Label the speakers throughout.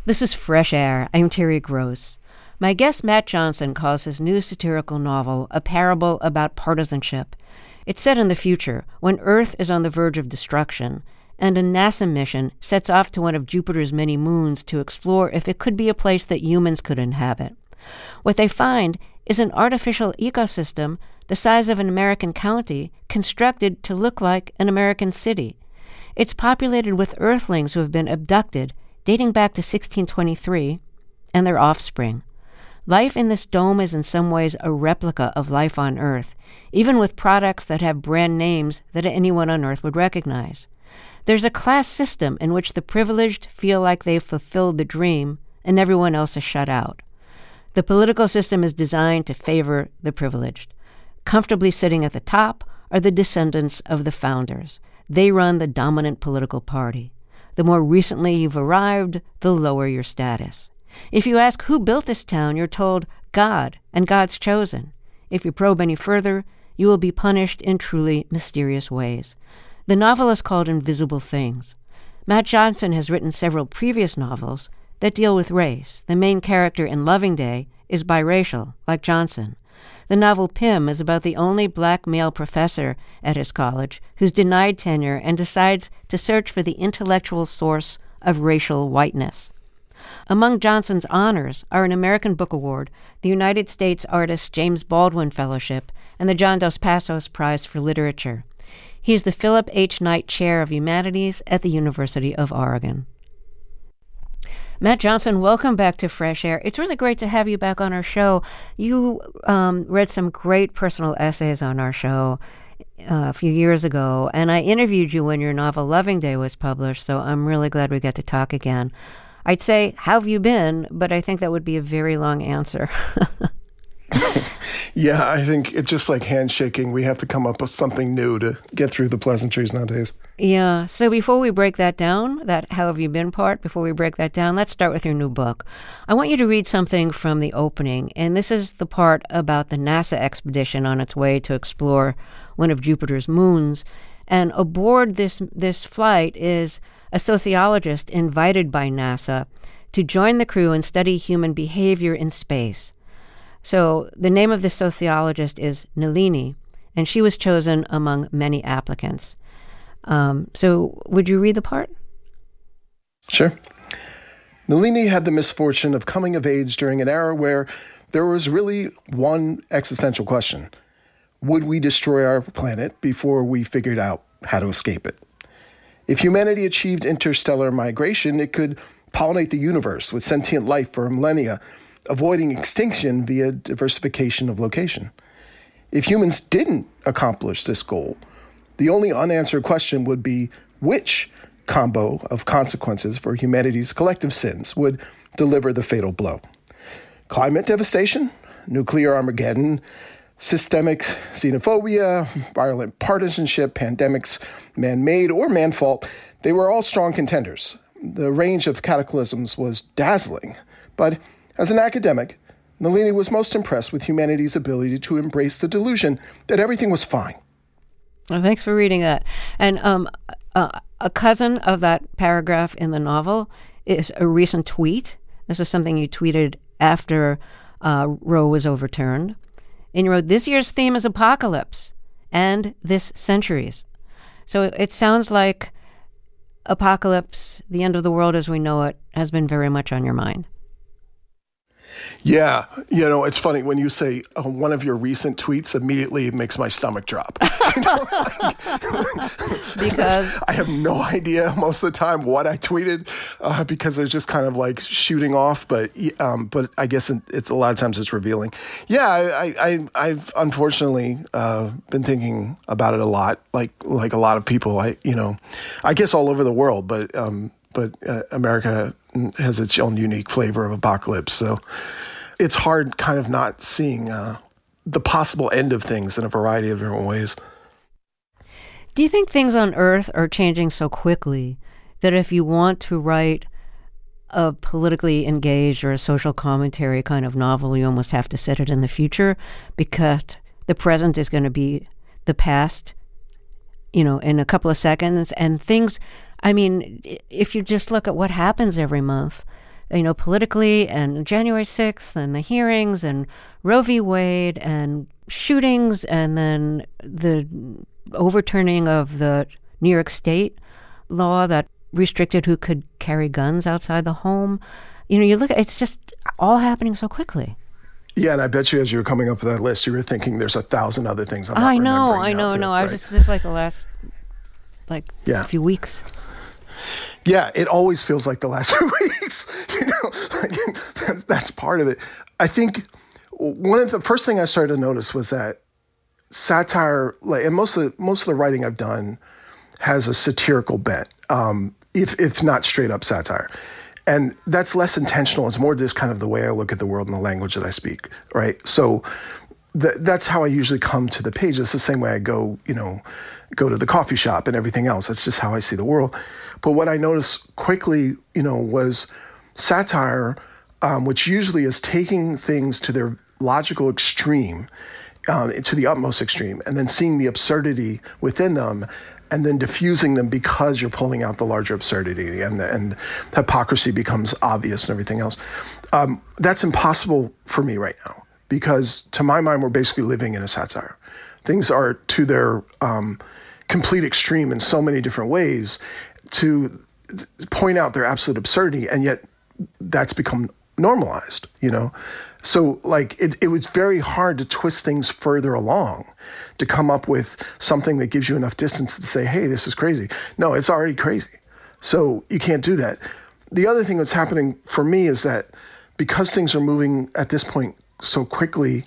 Speaker 1: This is Fresh Air. I'm Terry Gross. My guest Matt Johnson calls his new satirical novel a parable about partisanship. It's set in the future, when Earth is on the verge of destruction, and a NASA mission sets off to one of Jupiter's many moons to explore if it could be a place that humans could inhabit. What they find is an artificial ecosystem the size of an American county constructed to look like an American city. It's populated with Earthlings who have been abducted dating back to 1623, and their offspring. Life in this dome is in some ways a replica of life on Earth, even with products that have brand names that anyone on Earth would recognize. There's a class system in which the privileged feel like they've fulfilled the dream and everyone else is shut out. The political system is designed to favor the privileged. Comfortably sitting at the top are the descendants of the founders. They run the dominant political party. The more recently you've arrived, the lower your status. If you ask who built this town, you're told God and God's chosen. If you probe any further, you will be punished in truly mysterious ways. The novel is called Invisible Things. Matt Johnson has written several previous novels that deal with race. The main character in Loving Day is biracial, like Johnson. The novel Pym is about the only black male professor at his college who's denied tenure and decides to search for the intellectual source of racial whiteness. Among Johnson's honors are an American Book Award, the United States Artist James Baldwin Fellowship, and the John Dos Passos Prize for Literature. He is the Philip H. Knight Chair of Humanities at the University of Oregon. Matt Johnson, welcome back to Fresh Air. It's really great to have you back on our show. You read some great personal essays on our show a few years ago, and I interviewed you when your novel Loving Day was published, so I'm really glad we got to talk again. I'd say, how have you been? But I think that would be a very long answer.
Speaker 2: Yeah, I think it's just like handshaking. We have to come up with something new to get through the pleasantries nowadays.
Speaker 1: Yeah. So before we break that down, that how have you been part, before we break that down, let's start with your new book. I want you to read something from the opening, and this is the part about the NASA expedition on its way to explore one of Jupiter's moons. And aboard this flight is a sociologist invited by NASA to join the crew and study human behavior in space. So the name of the sociologist is Nalini, and she was chosen among many applicants. So would you read the part?
Speaker 2: Sure. Nalini had the misfortune of coming of age during an era where there was really one existential question. Would we destroy our planet before we figured out how to escape it? If humanity achieved interstellar migration, it could pollinate the universe with sentient life for millennia, avoiding extinction via diversification of location. If humans didn't accomplish this goal, the only unanswered question would be which combo of consequences for humanity's collective sins would deliver the fatal blow. Climate devastation, nuclear Armageddon, systemic xenophobia, violent partisanship, pandemics, man-made or man-fault, they were all strong contenders. The range of cataclysms was dazzling, but as an academic, Nalini was most impressed with humanity's ability to embrace the delusion that everything was fine.
Speaker 1: Well, thanks for reading that. And a cousin of that paragraph in the novel is a recent tweet. This is something you tweeted after Roe was overturned. And you wrote, "This year's theme is apocalypse, and this century's." So it sounds like apocalypse, the end of the world as we know it, has been very much on your mind.
Speaker 2: Yeah, it's funny when you say one of your recent tweets, immediately it makes my stomach drop.
Speaker 1: Because
Speaker 2: I have no idea most of the time what I tweeted because they're just kind of like shooting off. But I guess it's a lot of times it's revealing. Yeah, I've unfortunately been thinking about it a lot, like a lot of people. I guess all over the world, but America has its own unique flavor of apocalypse. So it's hard kind of not seeing the possible end of things in a variety of different ways.
Speaker 1: Do you think things on Earth are changing so quickly that if you want to write a politically engaged or a social commentary kind of novel, you almost have to set it in the future because the present is going to be the past, in a couple of seconds? And things, I mean, if you just look at what happens every month, politically, and January 6th and the hearings and Roe v. Wade and shootings, and then the overturning of the New York State law that restricted who could carry guns outside the home. You look at it's just all happening so quickly.
Speaker 2: Yeah, and I bet you as you were coming up with that list, you were thinking there's 1,000 other things I'm not
Speaker 1: I
Speaker 2: remembering
Speaker 1: know.
Speaker 2: now,
Speaker 1: I was just like the last few weeks.
Speaker 2: Yeah, it always feels like the last few weeks. That's part of it. I think one of the first thing I started to notice was that satire, and most of the writing I've done has a satirical bent, if not straight up satire. And that's less intentional. It's more just kind of the way I look at the world and the language that I speak, right? So that's how I usually come to the page. It's the same way I go to the coffee shop and everything else. That's just how I see the world. But what I noticed quickly, was satire, which usually is taking things to their logical extreme, to the utmost extreme, and then seeing the absurdity within them, and then diffusing them because you're pulling out the larger absurdity, and hypocrisy becomes obvious and everything else. That's impossible for me right now, because to my mind, we're basically living in a satire. Things are to their complete extreme in so many different ways to point out their absolute absurdity, and yet that's become normalized, So it was very hard to twist things further along, to come up with something that gives you enough distance to say, hey, this is crazy. No, it's already crazy. So you can't do that. The other thing that's happening for me is that because things are moving at this point so quickly,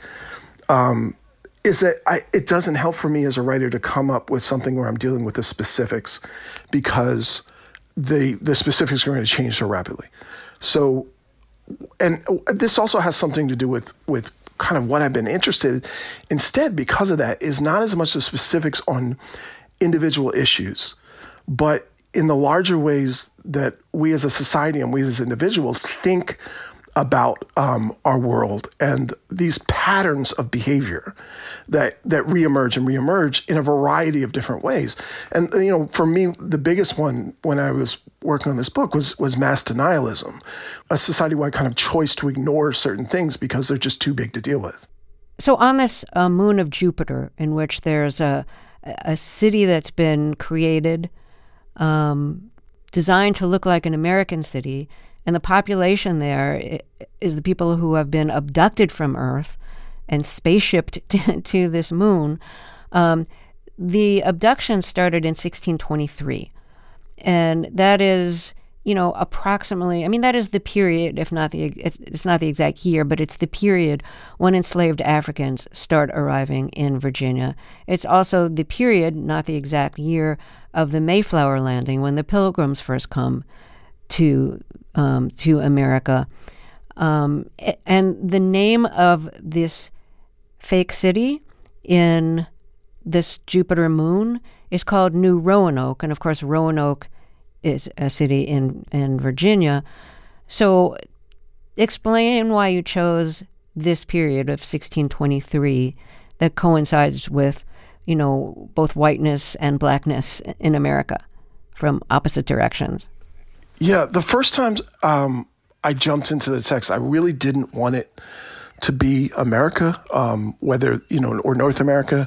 Speaker 2: is that it doesn't help for me as a writer to come up with something where I'm dealing with the specifics, because the specifics are going to change so rapidly. So, and this also has something to do with kind of what I've been interested in. Instead, because of that, is not as much the specifics on individual issues, but in the larger ways that we as a society and we as individuals think about our world, and these patterns of behavior that reemerge in a variety of different ways. And for me, the biggest one when I was working on this book was mass denialism, a society-wide kind of choice to ignore certain things because they're just too big to deal with.
Speaker 1: So on this moon of Jupiter, in which there's a city that's been created, designed to look like an American city, and the population there is the people who have been abducted from Earth and spaceshipped to this moon. The abduction started in 1623. And that is, approximately, that is the period, if not it's not the exact year, but it's the period when enslaved Africans start arriving in Virginia. It's also the period, not the exact year, of the Mayflower landing, when the Pilgrims first come to America. And the name of this fake city in this Jupiter moon is called New Roanoke. And of course, Roanoke is a city in Virginia. So explain why you chose this period of 1623 that coincides with, both whiteness and blackness in America from opposite directions.
Speaker 2: Yeah, the first time I jumped into the text, I really didn't want it to be America, whether, or North America.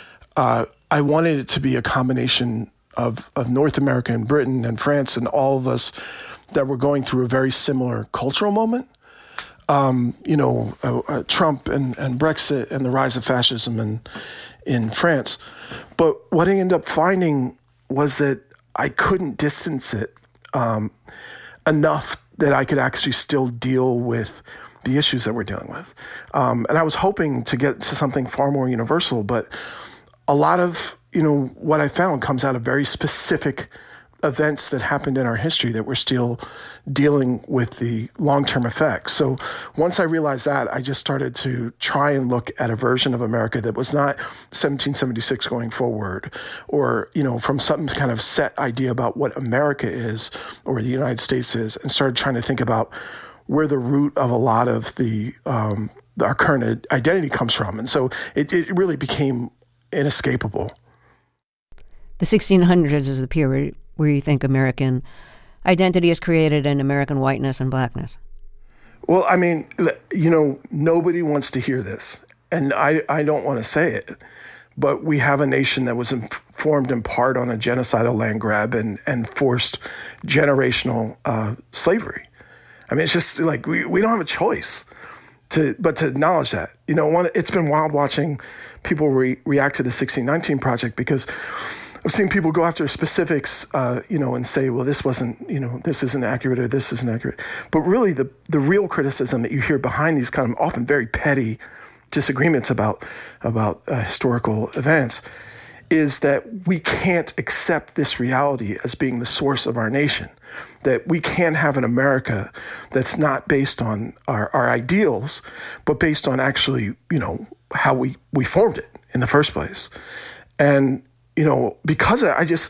Speaker 2: I wanted it to be a combination of North America and Britain and France and all of us that were going through a very similar cultural moment. Trump and Brexit and the rise of fascism in France. But what I ended up finding was that I couldn't distance it enough that I could actually still deal with the issues that we're dealing with. And I was hoping to get to something far more universal, but a lot of, what I found comes out of very specific events that happened in our history that we're still dealing with the long-term effects. So once I realized that, I just started to try and look at a version of America that was not 1776 going forward, or, from some kind of set idea about what America is or the United States is, and started trying to think about where the root of a lot of our current identity comes from. And so it really became inescapable.
Speaker 1: The 1600s is the period where you think American identity is created in American whiteness and blackness?
Speaker 2: Well, I mean, nobody wants to hear this, and I don't want to say it, but we have a nation that was formed in part on a genocidal land grab and forced generational slavery. I mean, it's just like we don't have a choice but to acknowledge that. It's been wild watching people react to the 1619 Project, because I've seen people go after specifics, and say, well, this wasn't, this isn't accurate or this isn't accurate. But really, the real criticism that you hear behind these kind of often very petty disagreements about historical events is that we can't accept this reality as being the source of our nation, that we can't have an America that's not based on our ideals, but based on actually, how we formed it in the first place. And, because I just,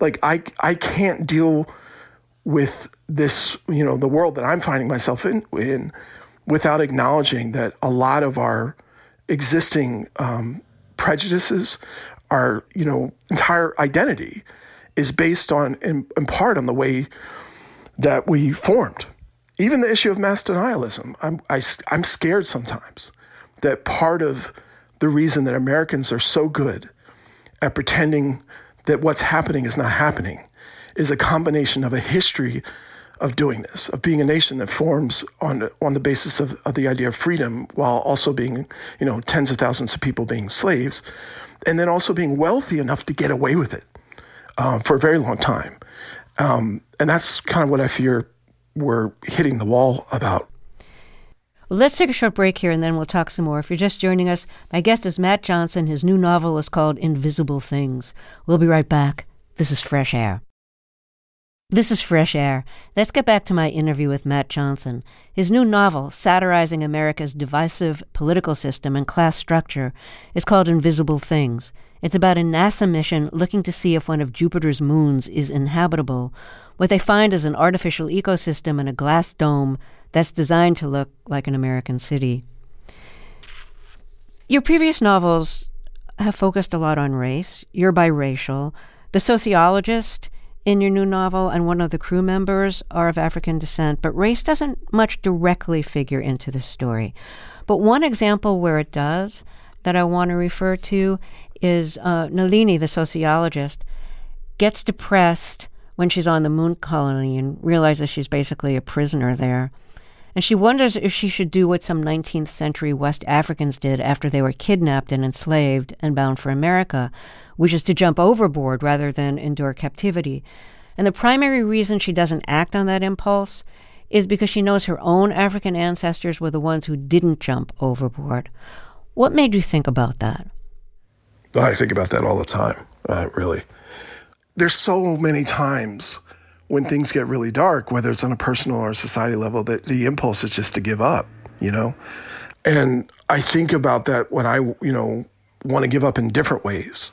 Speaker 2: I can't deal with this, the world that I'm finding myself in without acknowledging that a lot of our existing prejudices, our, entire identity is based on, in part, on the way that we formed. Even the issue of mass denialism, I'm scared sometimes that part of the reason that Americans are so good at pretending that what's happening is not happening is a combination of a history of doing this, of being a nation that forms on the basis of the idea of freedom, while also being, tens of thousands of people being slaves, and then also being wealthy enough to get away with it for a very long time. And that's kind of what I fear we're hitting the wall about.
Speaker 1: Well, let's take a short break here, and then we'll talk some more. If you're just joining us, my guest is Matt Johnson. His new novel is called Invisible Things. We'll be right back. This is Fresh Air. This is Fresh Air. Let's get back to my interview with Matt Johnson. His new novel, satirizing America's divisive political system and class structure, is called Invisible Things. It's about a NASA mission looking to see if one of Jupiter's moons is inhabitable. What they find is an artificial ecosystem in a glass dome that's designed to look like an American city. Your previous novels have focused a lot on race. You're biracial. The sociologist in your new novel and one of the crew members are of African descent, but race doesn't much directly figure into the story. But one example where it does that I want to refer to is Nalini, the sociologist, gets depressed when she's on the moon colony and realizes she's basically a prisoner there. And she wonders if she should do what some 19th century West Africans did after they were kidnapped and enslaved and bound for America, which is to jump overboard rather than endure captivity. And the primary reason she doesn't act on that impulse is because she knows her own African ancestors were the ones who didn't jump overboard. What made you think about that?
Speaker 2: I think about that all the time, really. There's so many times when things get really dark, whether it's on a personal or a society level, that the impulse is just to give up, And I think about that when I, want to give up in different ways.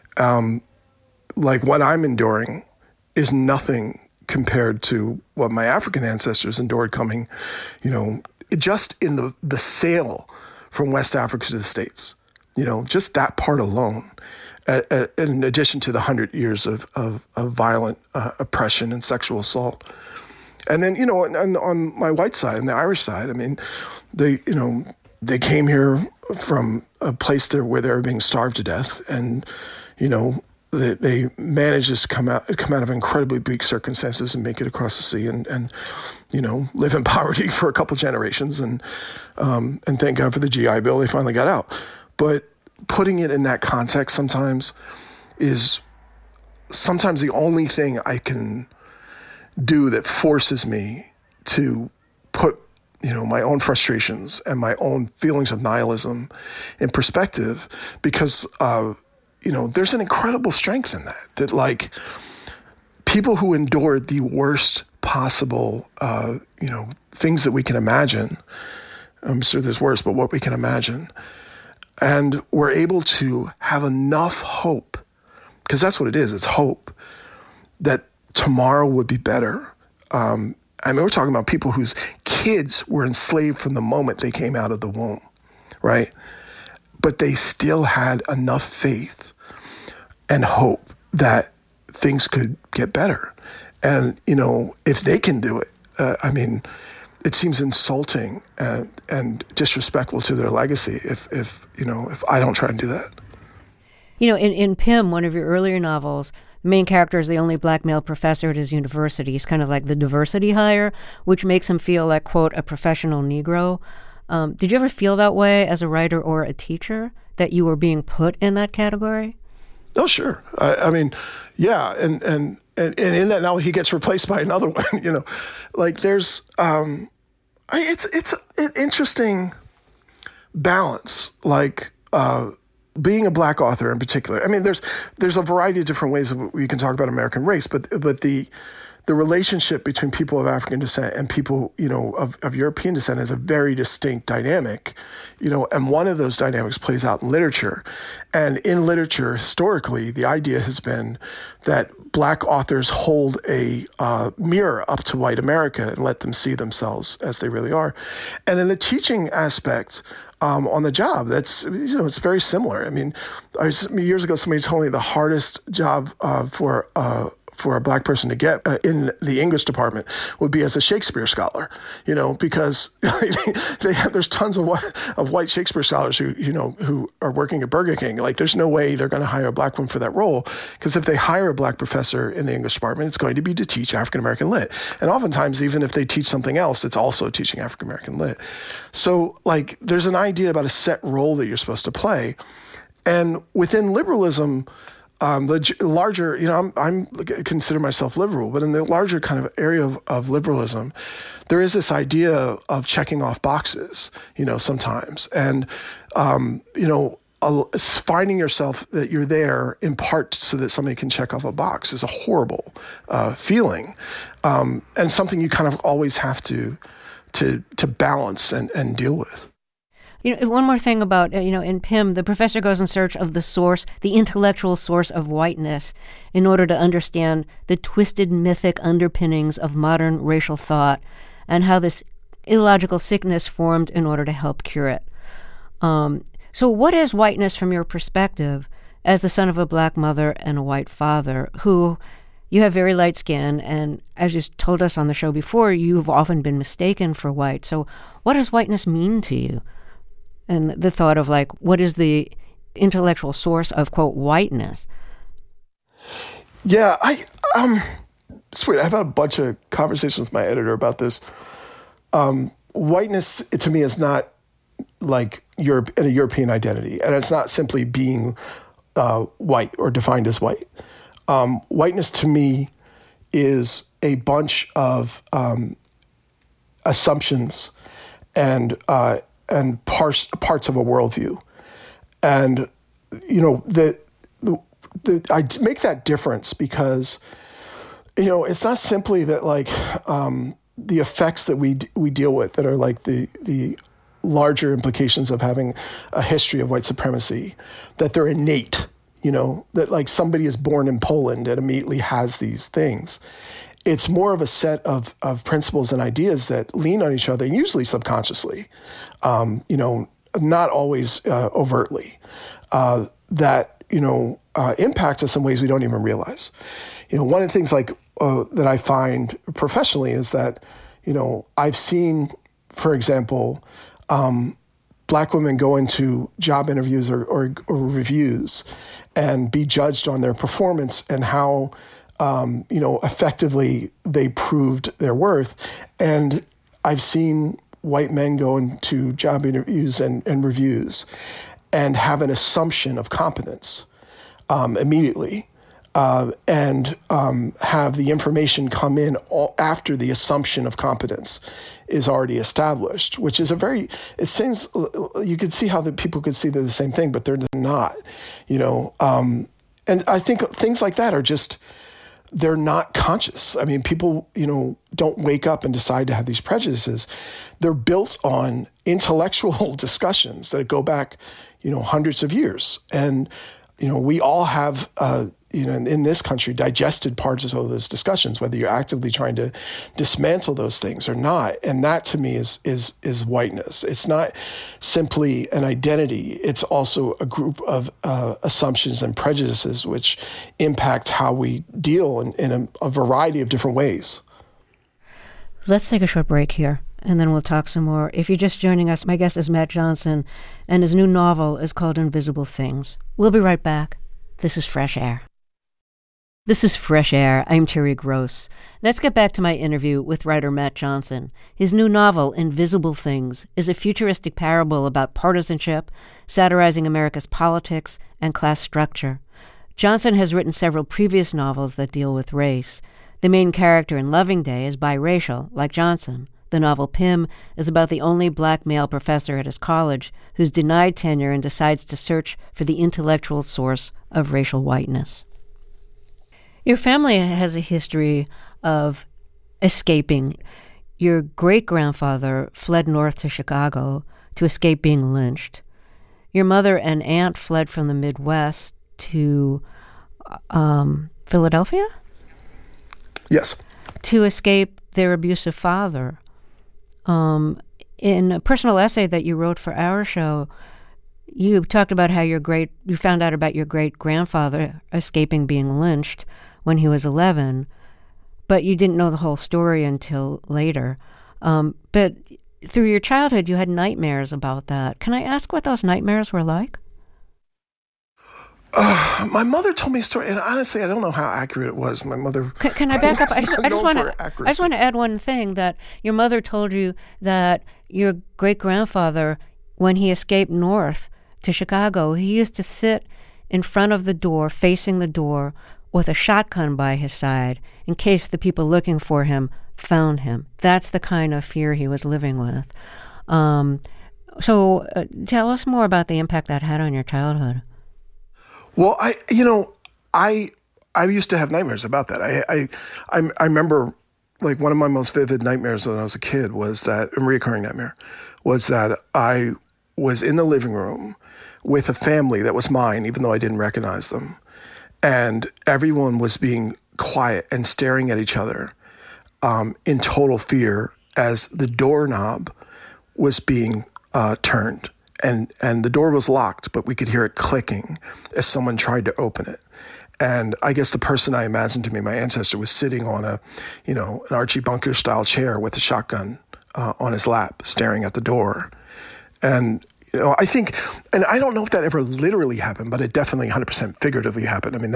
Speaker 2: Like what I'm enduring is nothing compared to what my African ancestors endured coming, just in the sail from West Africa to the States, just that part alone. In addition to the 100 years of violent oppression and sexual assault. And then, on my white side and the Irish side, I mean, they came here from a place there where they were being starved to death. And, they managed to come out of incredibly bleak circumstances and make it across the sea and live in poverty for a couple generations. And thank God for the GI Bill, they finally got out. But putting it in that context sometimes is the only thing I can do that forces me to put, my own frustrations and my own feelings of nihilism in perspective, because, there's an incredible strength in that like people who endured the worst possible, things that we can imagine. I'm sure there's worse, but what we can imagine. And we're able to have enough hope, because that's what it is, it's hope, that tomorrow would be better. We're talking about people whose kids were enslaved from the moment they came out of the womb, right? But they still had enough faith and hope that things could get better. And, if they can do it, it seems insulting and disrespectful to their legacy if I don't try and do that.
Speaker 1: In Pym, one of your earlier novels, the main character is the only black male professor at his university. He's kind of like the diversity hire, which makes him feel like, quote, a professional Negro. Did you ever feel that way as a writer or a teacher, that you were being put in that category?
Speaker 2: Oh, sure. Yeah. And in that novel, he gets replaced by another one, there's, it's an interesting balance, being a black author in particular. There's a variety of different ways we can talk about American race, but the relationship between people of African descent and people, of European descent is a very distinct dynamic, and one of those dynamics plays out in literature. And in literature, historically, the idea has been that black authors hold a mirror up to white America and let them see themselves as they really are. And then the teaching aspect on the job, that's, it's very similar. Years ago, somebody told me the hardest job for a black person to get in the English department would be as a Shakespeare scholar, because there's tons of white Shakespeare scholars who are working at Burger King. There's no way they're going to hire a black one for that role, because if they hire a black professor in the English department, it's going to be to teach African-American lit. And oftentimes, even if they teach something else, it's also teaching African-American lit. So there's an idea about a set role that you're supposed to play. And within liberalism, the larger, I'm consider myself liberal, but in the larger kind of area of liberalism, there is this idea of checking off boxes, sometimes. And, finding yourself that you're there in part so that somebody can check off a box is a horrible feeling, and something you kind of always have to balance and deal with.
Speaker 1: One more thing about, in Pym, the professor goes in search of the source, the intellectual source of whiteness, in order to understand the twisted mythic underpinnings of modern racial thought and how this illogical sickness formed in order to help cure it. So what is whiteness from your perspective as the son of a black mother and a white father who... You have very light skin, and as you told us on the show before, you've often been mistaken for white. So what does whiteness mean to you? And the thought of what is the intellectual source of, quote, whiteness?
Speaker 2: Yeah, it's weird. I've had a bunch of conversations with my editor about this. Whiteness, to me, is not like a European identity, and it's not simply being white or defined as white. Whiteness to me is a bunch of assumptions and parts of a worldview. And, I make that difference because, it's not simply that the effects that we deal with that are the larger implications of having a history of white supremacy, that they're innate, that somebody is born in Poland and immediately has these things. It's more of a set of principles and ideas that lean on each other, and usually subconsciously, not always overtly, that, impact us in ways we don't even realize. One of the things that I find professionally is that, I've seen, for example, black women go into job interviews or reviews and be judged on their performance and how, effectively they proved their worth. And I've seen white men go into job interviews and reviews and have an assumption of competence immediately, and have the information come in after the assumption of competence is already established, which is it seems, you could see how the people could see they're the same thing, but they're not, and I think things like that are just, they're not conscious. People, don't wake up and decide to have these prejudices. They're built on intellectual discussions that go back, hundreds of years. And, we all have, in this country, digested parts of those discussions, whether you're actively trying to dismantle those things or not. And that to me is whiteness. It's not simply an identity. It's also a group of assumptions and prejudices which impact how we deal in a variety of different ways.
Speaker 1: Let's take a short break here, and then we'll talk some more. If you're just joining us, my guest is Matt Johnson, and his new novel is called Invisible Things. We'll be right back. This is Fresh Air. This is Fresh Air. I'm Terry Gross. Let's get back to my interview with writer Matt Johnson. His new novel, Invisible Things, is a futuristic parable about partisanship, satirizing America's politics and class structure. Johnson has written several previous novels that deal with race. The main character in Loving Day is biracial, like Johnson. The novel Pym is about the only black male professor at his college who's denied tenure and decides to search for the intellectual source of racial whiteness. Your family has a history of escaping. Your great-grandfather fled north to Chicago to escape being lynched. Your mother and aunt fled from the Midwest to Philadelphia?
Speaker 2: Yes.
Speaker 1: To escape their abusive father. In a personal essay that you wrote for our show, you talked about how you found out about your great-grandfather escaping being lynched when he was 11, but you didn't know the whole story until later. But through your childhood, you had nightmares about that. Can I ask what those nightmares were like?
Speaker 2: My mother told me a story, and honestly, I don't know how accurate it was. My mother...
Speaker 1: Can I back up? I just want to add one thing, that your mother told you that your great-grandfather, when he escaped north to Chicago, he used to sit in front of the door, facing the door, with a shotgun by his side, in case the people looking for him found him. That's the kind of fear he was living with. So tell us more about the impact that had on your childhood.
Speaker 2: Well, I used to have nightmares about that. I remember, like, one of my most vivid nightmares when I was a kid was that, a recurring nightmare, was that I was in the living room with a family that was mine, even though I didn't recognize them. And everyone was being quiet and staring at each other in total fear as the doorknob was being turned. And the door was locked, but we could hear it clicking as someone tried to open it. And I guess the person I imagined to be my ancestor was sitting on an Archie Bunker style chair with a shotgun on his lap, staring at the door. And, I think, and I don't know if that ever literally happened, but it definitely 100% figuratively happened. I mean,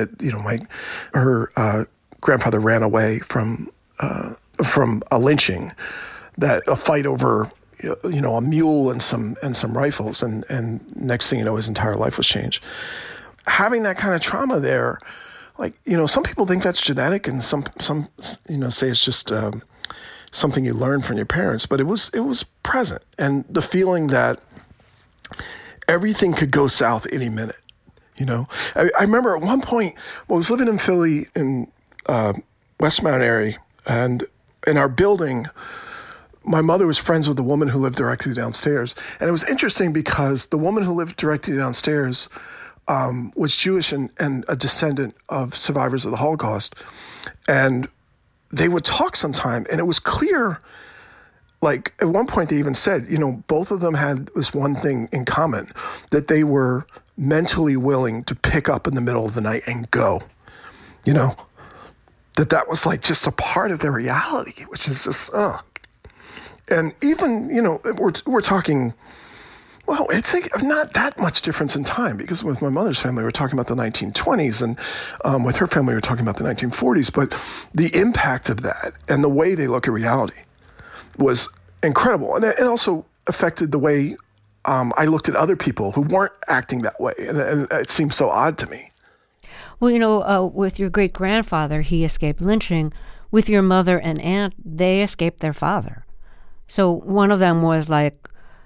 Speaker 2: her grandfather ran away from a lynching, a fight over a mule and some rifles, and next thing you know, his entire life was changed. Having that kind of trauma there, like, some people think that's genetic, and some say it's just something you learn from your parents, but it was present, and the feeling that everything could go south any minute. I remember at one point, I was living in Philly in West Mount Airy, and in our building, my mother was friends with the woman who lived directly downstairs. And it was interesting because the woman who lived directly downstairs was Jewish and a descendant of survivors of the Holocaust. And they would talk sometime, and it was clear, like, at one point they even said, both of them had this one thing in common, that they were mentally willing to pick up in the middle of the night and go, that was like just a part of their reality, which is just, And even, we're talking, well, it's like not that much difference in time, because with my mother's family, we're talking about the 1920s, and with her family, we're talking about the 1940s. But the impact of that and the way they look at reality was incredible. And it also affected the way I looked at other people who weren't acting that way. And it seemed so odd to me.
Speaker 1: Well, with your great-grandfather, he escaped lynching. With your mother and aunt, they escaped their father. So one of them was like,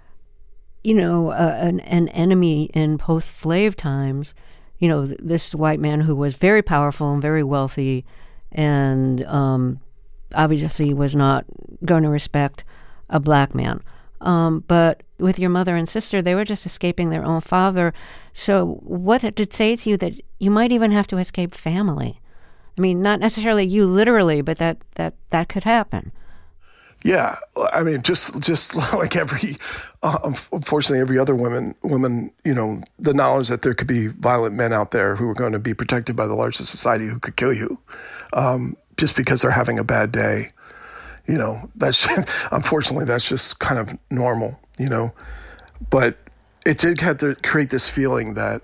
Speaker 1: an enemy in post-slave times, this white man who was very powerful and very wealthy, and obviously was not going to respect a black man. But with your mother and sister, they were just escaping their own father. So what did it say to you that you might even have to escape family? I mean, not necessarily you literally, but that could happen.
Speaker 2: Yeah, I mean, just like unfortunately, every other woman, the knowledge that there could be violent men out there who are going to be protected by the larger society who could kill you, just because they're having a bad day, that's unfortunately that's just kind of normal, But it did have to create this feeling that.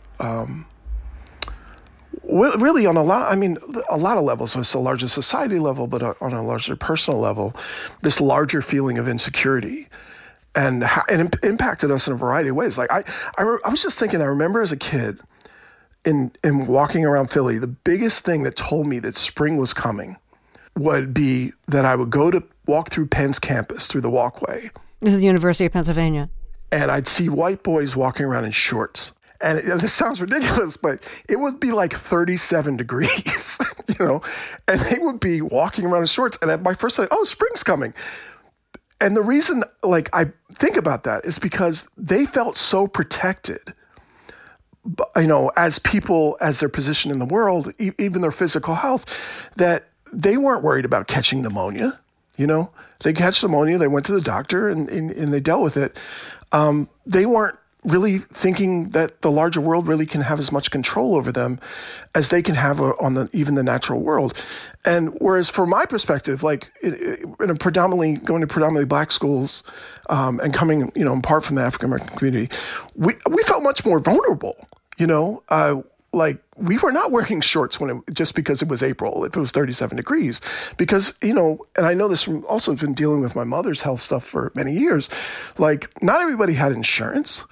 Speaker 2: Really, on a lot of levels, it's a larger society level, but on a larger personal level, this larger feeling of insecurity, and it impacted us in a variety of ways. Like I was just thinking, I remember as a kid, in walking around Philly, the biggest thing that told me that spring was coming would be that I would go to walk through Penn's campus through the walkway.
Speaker 1: This is the University of Pennsylvania,
Speaker 2: and I'd see white boys walking around in shorts. And this sounds ridiculous, but it would be like 37 degrees, and they would be walking around in shorts. And at my first thought, oh, spring's coming. And the reason, I think about that is because they felt so protected, as people, as their position in the world, even their physical health, that they weren't worried about catching pneumonia. They catch pneumonia, they went to the doctor, and they dealt with it. They weren't really thinking that the larger world really can have as much control over them as they can have on even the natural world. And whereas from my perspective, going to predominantly black schools, and coming, in part from the African American community, we felt much more vulnerable, we were not wearing shorts just because it was April, if it was 37 degrees, because, and I know this from also been dealing with my mother's health stuff for many years, not everybody had insurance.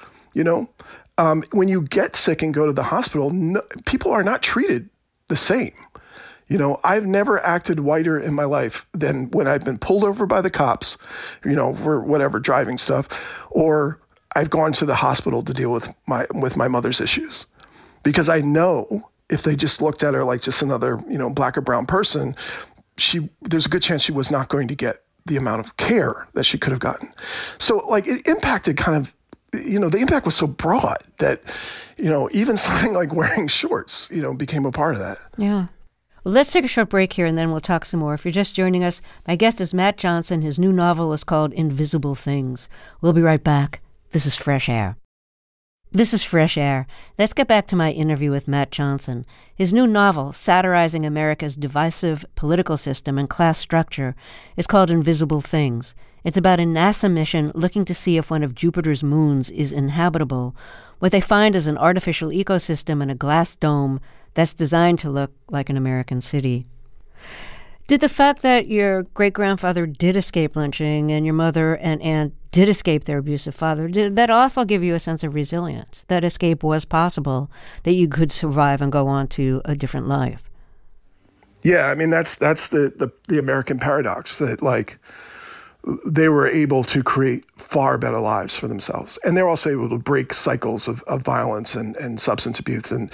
Speaker 2: When you get sick and go to the hospital, people are not treated the same. I've never acted whiter in my life than when I've been pulled over by the cops, for whatever driving stuff, or I've gone to the hospital to deal with my mother's issues, because I know if they just looked at her like just another, black or brown person, there's a good chance she was not going to get the amount of care that she could have gotten. So it impacted kind of, the impact was so broad that, even something like wearing shorts, became a part of that.
Speaker 1: Yeah. Well, let's take a short break here and then we'll talk some more. If you're just joining us, my guest is Matt Johnson. His new novel is called Invisible Things. We'll be right back. This is Fresh Air. This is Fresh Air. Let's get back to my interview with Matt Johnson. His new novel, satirizing America's divisive political system and class structure, is called Invisible Things. It's about a NASA mission looking to see if one of Jupiter's moons is inhabitable. What they find is an artificial ecosystem in a glass dome that's designed to look like an American city. Did the fact that your great-grandfather did escape lynching and your mother and aunt did escape their abusive father, did that also give you a sense of resilience, that escape was possible, that you could survive and go on to a different life?
Speaker 2: Yeah, I mean, that's the American paradox, that they were able to create far better lives for themselves. And they're also able to break cycles of violence and substance abuse. And,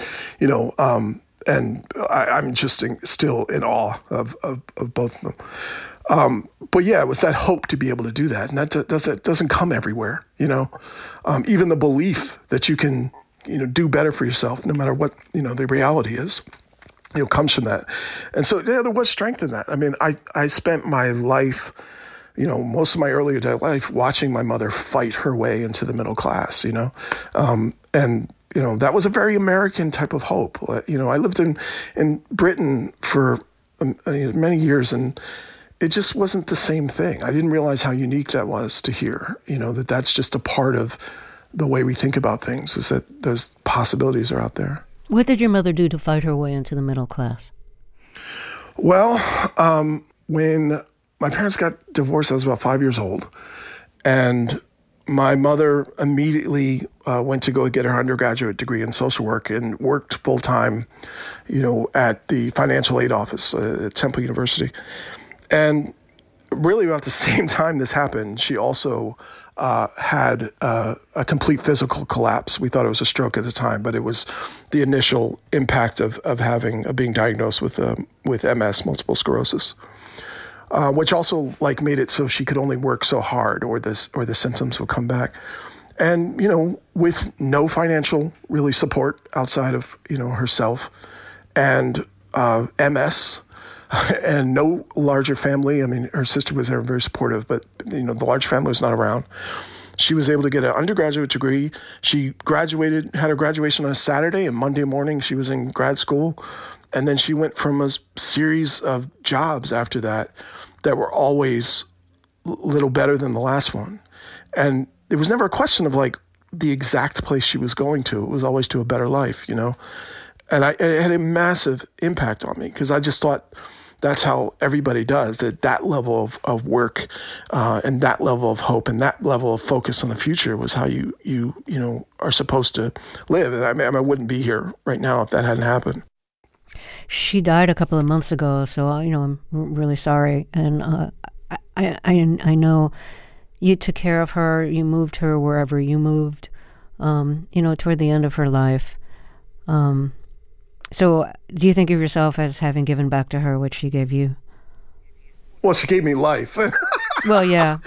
Speaker 2: and I'm just still in awe of both of them. But yeah, it was that hope to be able to do that. And that doesn't come everywhere, even the belief that you can, do better for yourself, no matter what, the reality is, comes from that. And so there was strength in that. I mean, I spent my life, most of my early adult life watching my mother fight her way into the middle class, and, that was a very American type of hope. I lived in Britain for many years, and it just wasn't the same thing. I didn't realize how unique that was to hear, that's just a part of the way we think about things, is that those possibilities are out there.
Speaker 1: What did your mother do to fight her way into the middle class?
Speaker 2: Well, when my parents got divorced, I was about 5 years old, and my mother immediately went to go get her undergraduate degree in social work and worked full-time, at the financial aid office at Temple University. And really about the same time this happened, she also had a complete physical collapse. We thought it was a stroke at the time, but it was the initial impact of being diagnosed with MS, multiple sclerosis. Which also made it so she could only work so hard, or the symptoms would come back. And, with no financial really support outside of, herself and MS and no larger family. I mean, her sister was there very supportive, but, the large family was not around. She was able to get an undergraduate degree. She graduated, had her graduation on a Saturday, and Monday morning she was in grad school. And then she went from a series of jobs after that were always a little better than the last one. And there was never a question of like the exact place she was going to. It was always to a better life, And it had a massive impact on me because I just thought that's how everybody does, that level of work and that level of hope and that level of focus on the future was how you are supposed to live. And I wouldn't be here right now if that hadn't happened.
Speaker 1: She died a couple of months ago, so I'm really sorry. And I know you took care of her. You moved her wherever you moved. Toward the end of her life. So do you think of yourself as having given back to her what she gave you?
Speaker 2: Well, she gave me life.
Speaker 1: Well, yeah.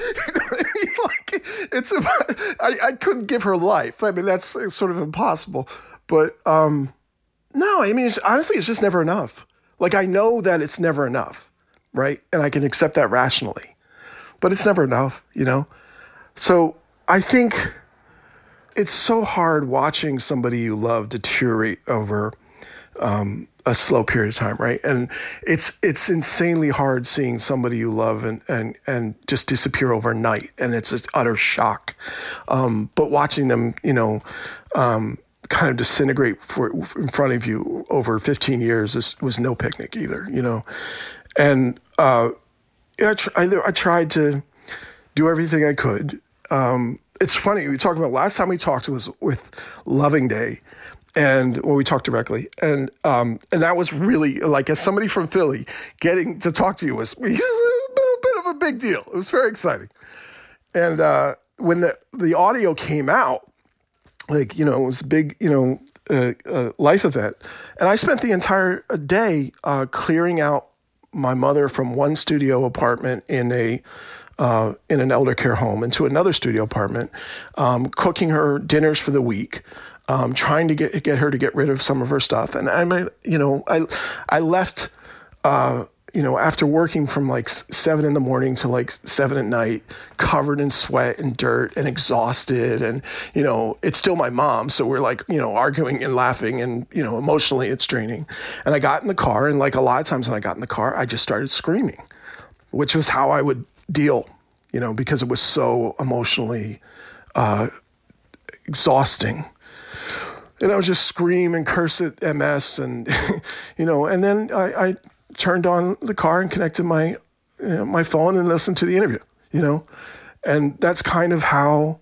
Speaker 2: I couldn't give her life. I mean, that's sort of impossible. But no, I mean, honestly, it's just never enough. Like, I know that it's never enough, right? And I can accept that rationally. But it's never enough, So I think it's so hard watching somebody you love deteriorate over a slow period of time, right? And it's insanely hard seeing somebody you love and just disappear overnight, and it's just utter shock. But watching them, kind of disintegrate in front of you over 15 years was no picnic either, And I tried to do everything I could. It's funny, we talked about last time we talked was with Loving Day. And when we talked directly, and that was really, like, as somebody from Philly, getting to talk to you was a bit of a big deal. It was very exciting. And when the audio came out, it was a big, life event. And I spent the entire day clearing out my mother from one studio apartment in an elder care home into another studio apartment, cooking her dinners for the week. Trying to get her to get rid of some of her stuff. And I left, after working from like 7 a.m. to like 7 p.m, covered in sweat and dirt and exhausted. And, it's still my mom. So we're like, arguing and laughing and, emotionally it's draining. And I got in the car, and like a lot of times when I got in the car, I just started screaming, which was how I would deal, because it was so emotionally exhausting. And I would just scream and curse at MS, and and then I turned on the car and connected my my phone and listened to the interview, and that's kind of how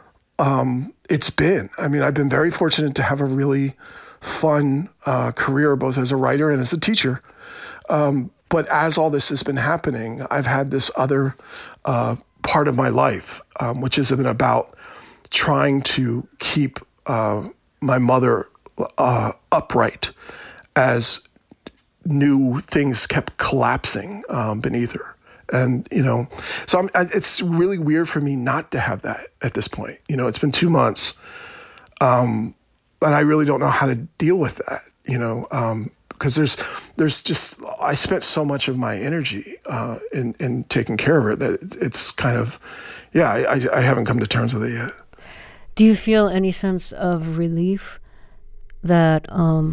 Speaker 2: it's been. I mean, I've been very fortunate to have a really fun career, both as a writer and as a teacher. But as all this has been happening, I've had this other part of my life, which has been about trying to keep my mother upright as new things kept collapsing beneath her. And, so it's really weird for me not to have that at this point. It's been 2 months, and I really don't know how to deal with that, because there's just, I spent so much of my energy in taking care of her that it's kind of, I haven't come to terms with it yet.
Speaker 1: Do you feel any sense of relief that,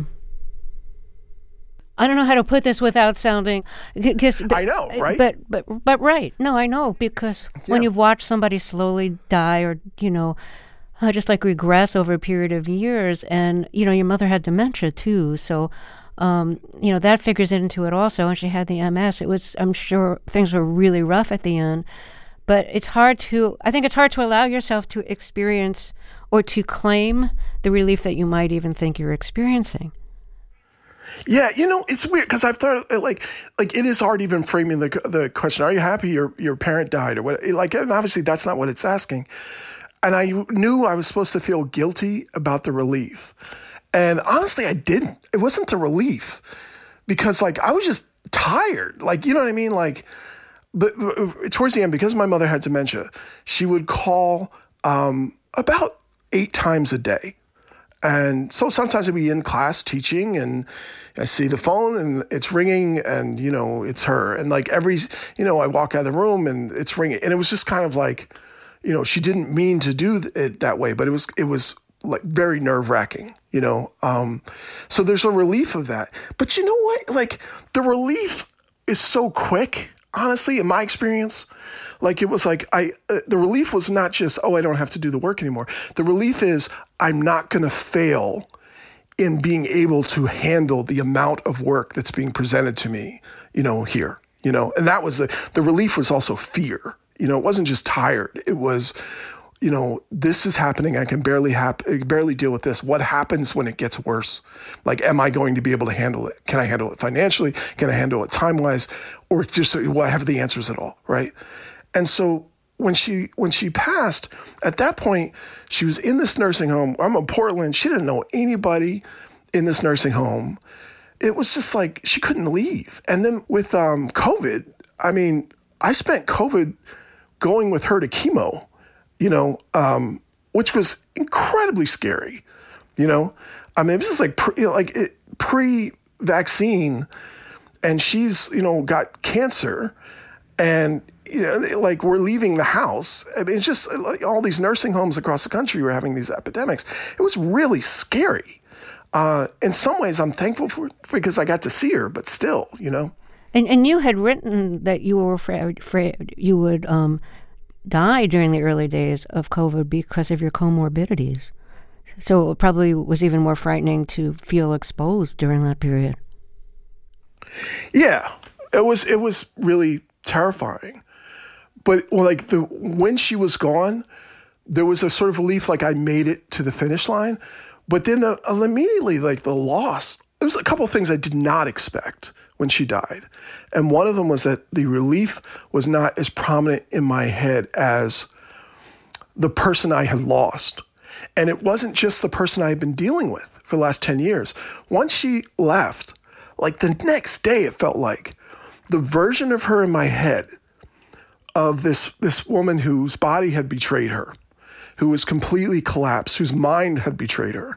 Speaker 1: I don't know how to put this without sounding,
Speaker 2: I know, right?
Speaker 1: But right. No, I know, because when you've watched somebody slowly die or, just like regress over a period of years, and, your mother had dementia too. So, that figures into it also. And she had the MS. I'm sure things were really rough at the end. But I think it's hard to allow yourself to experience or to claim the relief that you might even think you're experiencing.
Speaker 2: Yeah, it's weird because I've thought like it is hard even framing the question, are you happy your parent died or what? Like, and obviously that's not what it's asking. And I knew I was supposed to feel guilty about the relief. And honestly, I didn't. It wasn't the relief because like I was just tired. Like, you know what I mean? Like, but towards the end, because my mother had dementia, she would call about 8 times a day. And so sometimes I'd be in class teaching and I see the phone and it's ringing and, it's her. And like I walk out of the room and it's ringing. And it was just kind of like, she didn't mean to do it that way, but it was like very nerve-wracking, So there's a relief of that. But you know what? Like the relief is so quick, honestly, in my experience. Like it was like the relief was not just, I don't have to do the work anymore. The relief is I'm not going to fail in being able to handle the amount of work that's being presented to me, here, and that was the relief was also fear. It wasn't just tired. It was, this is happening. I can barely deal with this. What happens when it gets worse? Like, am I going to be able to handle it? Can I handle it financially? Can I handle it time-wise? Or just, I have the answers at all, right? And so when she passed, at that point, she was in this nursing home. I'm in Portland. She didn't know anybody in this nursing home. It was just like she couldn't leave. And then with COVID, I spent COVID going with her to chemo, which was incredibly scary. This is like pre-vaccine, and she's got cancer, and we're leaving the house. It's just like all these nursing homes across the country were having these epidemics. It was really scary. In some ways, I'm thankful for it because I got to see her, but still,
Speaker 1: And you had written that you were afraid you would die during the early days of COVID because of your comorbidities. So it probably was even more frightening to feel exposed during that period.
Speaker 2: Yeah, it was really terrifying. But when she was gone, there was a sort of relief, like I made it to the finish line. But then immediately, the loss, there was a couple of things I did not expect when she died. And one of them was that the relief was not as prominent in my head as the person I had lost. And it wasn't just the person I had been dealing with for the last 10 years. Once she left, the next day, it felt like the version of her in my head of this woman whose body had betrayed her, who was completely collapsed, whose mind had betrayed her,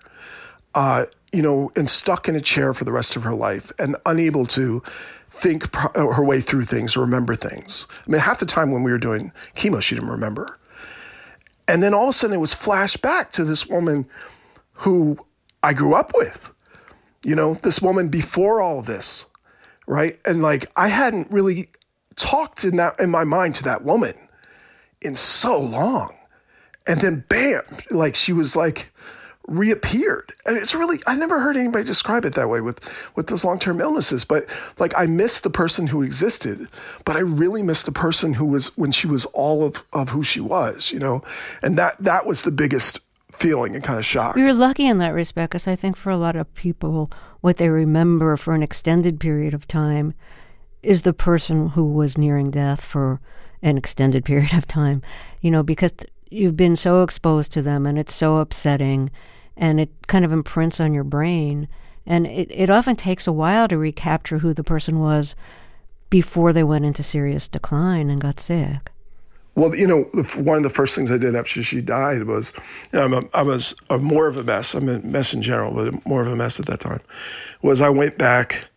Speaker 2: and stuck in a chair for the rest of her life and unable to think her way through things or remember things. Half the time when we were doing chemo, she didn't remember. And then all of a sudden it was flashed back to this woman who I grew up with, this woman before all of this, right? And I hadn't really talked in my mind to that woman in so long. And then bam, she was reappeared. And it's really, I never heard anybody describe it that way with those long-term illnesses. But I miss the person who existed, but I really miss the person who was, when she was all of who she was, and that was the biggest feeling and kind of shock.
Speaker 1: You're lucky in that respect, because I think for a lot of people, what they remember for an extended period of time is the person who was nearing death for an extended period of time, because you've been so exposed to them and it's so upsetting and it kind of imprints on your brain. And it often takes a while to recapture who the person was before they went into serious decline and got sick.
Speaker 2: Well, one of the first things I did after she died was, I was more of a mess. I'm a mess in general, but more of a mess at that time, was I went back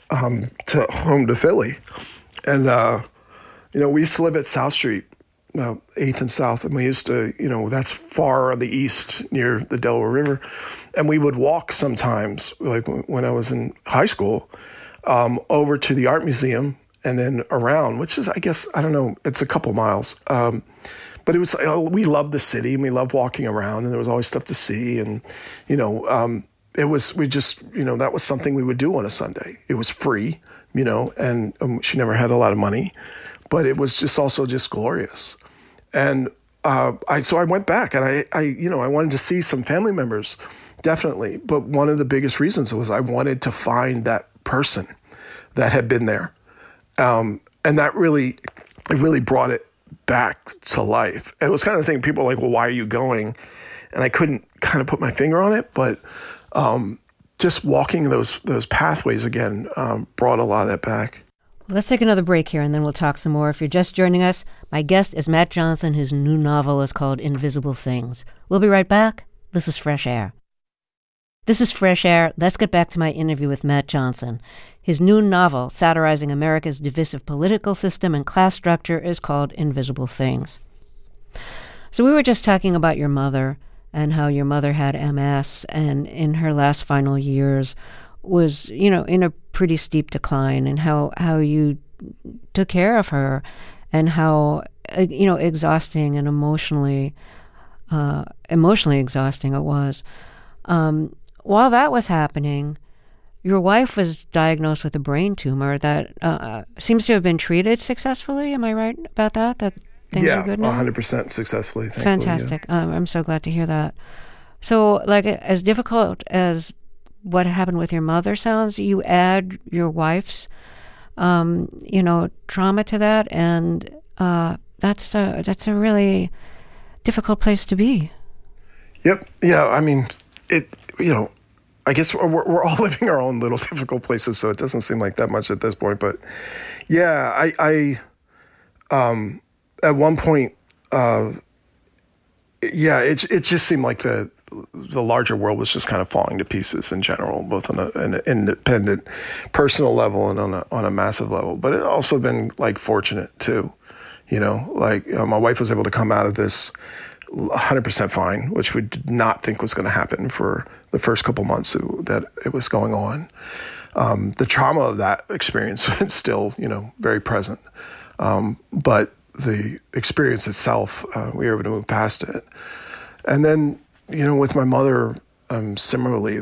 Speaker 2: to Philly. And, we used to live at South Street, 8th and South, and we used to, that's far on the east near the Delaware River. And we would walk sometimes, when I was in high school, over to the art museum and then around, which is, I guess, I don't know, it's a couple miles. But it was, we loved the city and we loved walking around and there was always stuff to see. And, that was something we would do on a Sunday. It was free, and she never had a lot of money, but it was just also just glorious. And so I went back and I wanted to see some family members, definitely. But one of the biggest reasons was I wanted to find that person that had been there. And that really brought it back to life. And it was kind of the thing, people were like, well, why are you going? And I couldn't kind of put my finger on it, but just walking those pathways again brought a lot of that back.
Speaker 1: Let's take another break here, and then we'll talk some more. If you're just joining us, my guest is Matt Johnson, whose new novel is called Invisible Things. We'll be right back. This is Fresh Air. This is Fresh Air. Let's get back to my interview with Matt Johnson. His new novel, satirizing America's divisive political system and class structure, is called Invisible Things. So we were just talking about your mother and how your mother had MS, and in her last final years was, in a pretty steep decline, and how you took care of her, and how, exhausting and emotionally exhausting it was. While that was happening, your wife was diagnosed with a brain tumor that seems to have been treated successfully. Am I right about that? That things are good now?
Speaker 2: 100% successfully.
Speaker 1: Fantastic. Yeah. I'm so glad to hear that. So, as difficult as what happened with your mother sounds, you add your wife's, trauma to that, and that's a really difficult place to be.
Speaker 2: Yep. Yeah. I mean, I guess we're all living our own little difficult places, so it doesn't seem like that much at this point. But yeah, I at one point, it just seemed like the larger world was just kind of falling to pieces in general, both on an independent, personal level and on a massive level. But it also been fortunate too, my wife was able to come out of this 100% fine, which we did not think was going to happen for the first couple months that it was going on. The trauma of that experience is still, very present. But the experience itself, we were able to move past it. And then, with my mother, similarly,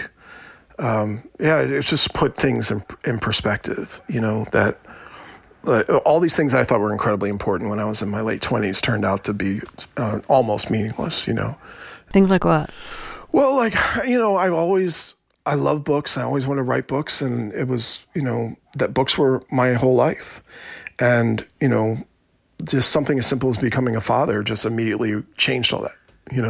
Speaker 2: it's just put things in perspective, that all these things I thought were incredibly important when I was in my late 20s turned out to be almost meaningless,
Speaker 1: Things like what?
Speaker 2: Well, I love books. I always wanted to write books. And it was, that books were my whole life. And, just something as simple as becoming a father just immediately changed all that,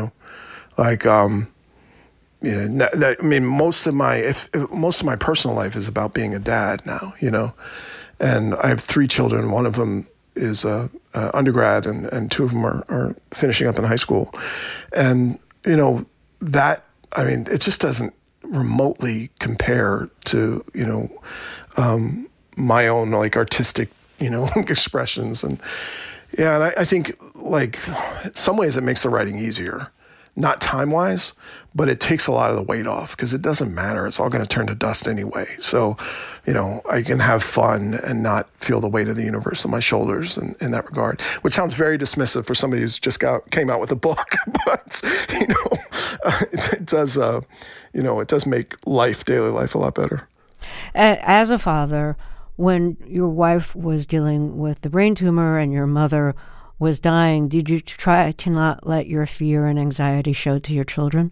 Speaker 2: most of my personal life is about being a dad now, and I have 3 children. One of them is undergrad, and 2 of them are finishing up in high school. And, it just doesn't remotely compare to, my own artistic, expressions. And I think in some ways it makes the writing easier. Not time-wise, but it takes a lot of the weight off because it doesn't matter. It's all going to turn to dust anyway. So, I can have fun and not feel the weight of the universe on my shoulders in that regard, which sounds very dismissive for somebody who's just came out with a book. But, it does make daily life a lot better.
Speaker 1: As a father, when your wife was dealing with the brain tumor and your mother was dying, did you try to not let your fear and anxiety show to your children?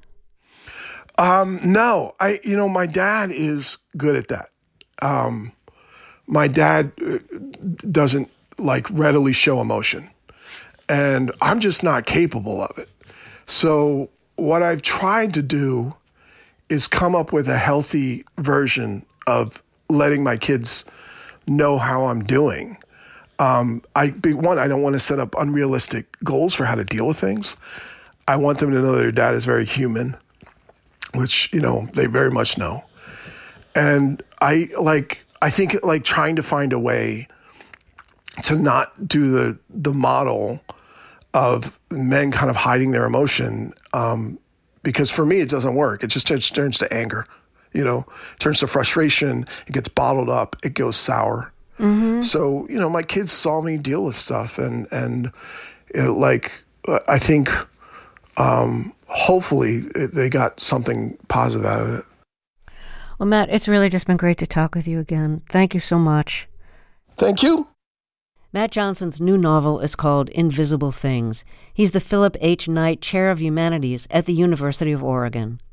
Speaker 2: No, my dad is good at that. My dad doesn't readily show emotion, and I'm just not capable of it. So what I've tried to do is come up with a healthy version of letting my kids know how I'm doing. I don't want to set up unrealistic goals for how to deal with things. I want them to know that their dad is very human, which, they very much know. And I think trying to find a way to not do the model of men kind of hiding their emotion, because for me, it doesn't work. It just turns to anger, turns to frustration. It gets bottled up. It goes sour. Mm-hmm. So, my kids saw me deal with stuff and I think, hopefully they got something positive out of it.
Speaker 1: Well, Matt, it's really just been great to talk with you again. Thank you so much.
Speaker 2: Thank you.
Speaker 1: Matt Johnson's new novel is called Invisible Things. He's the Philip H. Knight Chair of Humanities at the University of Oregon.